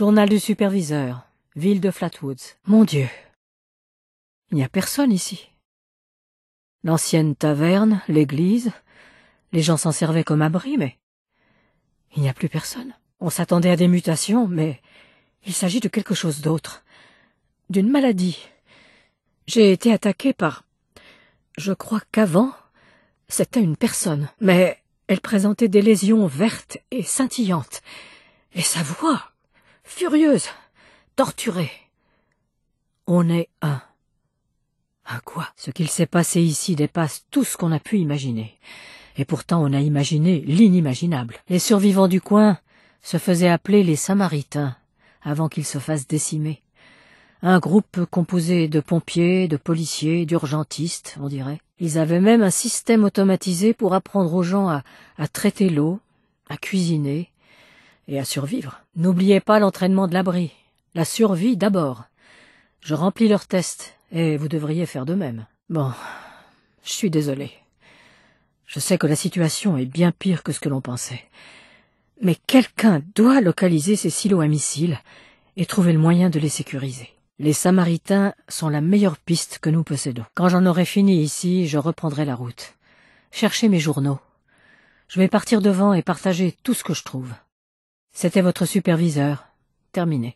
Journal du superviseur, ville de Flatwoods. Mon Dieu, il n'y a personne ici. L'ancienne taverne, l'église, les gens s'en servaient comme abri, mais il n'y a plus personne. On s'attendait à des mutations, mais il s'agit de quelque chose d'autre. D'une maladie. J'ai été attaqué par... Je crois qu'avant, c'était une personne, mais elle présentait des lésions vertes et scintillantes. Et sa voix, furieuse, torturée. On est un. Un quoi? Ce qu'il s'est passé ici dépasse tout ce qu'on a pu imaginer. Et pourtant on a imaginé l'inimaginable. Les survivants du coin se faisaient appeler les Samaritains, avant qu'ils se fassent décimer. Un groupe composé de pompiers, de policiers, d'urgentistes, on dirait. Ils avaient même un système automatisé pour apprendre aux gens à traiter l'eau, à cuisiner et à survivre. N'oubliez pas l'entraînement de l'abri, la survie d'abord. Je remplis leurs tests, et vous devriez faire de même. Bon, je suis désolé. Je sais que la situation est bien pire que ce que l'on pensait. Mais quelqu'un doit localiser ces silos à missiles et trouver le moyen de les sécuriser. Les Samaritains sont la meilleure piste que nous possédons. Quand j'en aurai fini ici, je reprendrai la route. Cherchez mes journaux. Je vais partir devant et partager tout ce que je trouve. C'était votre superviseur. Terminé.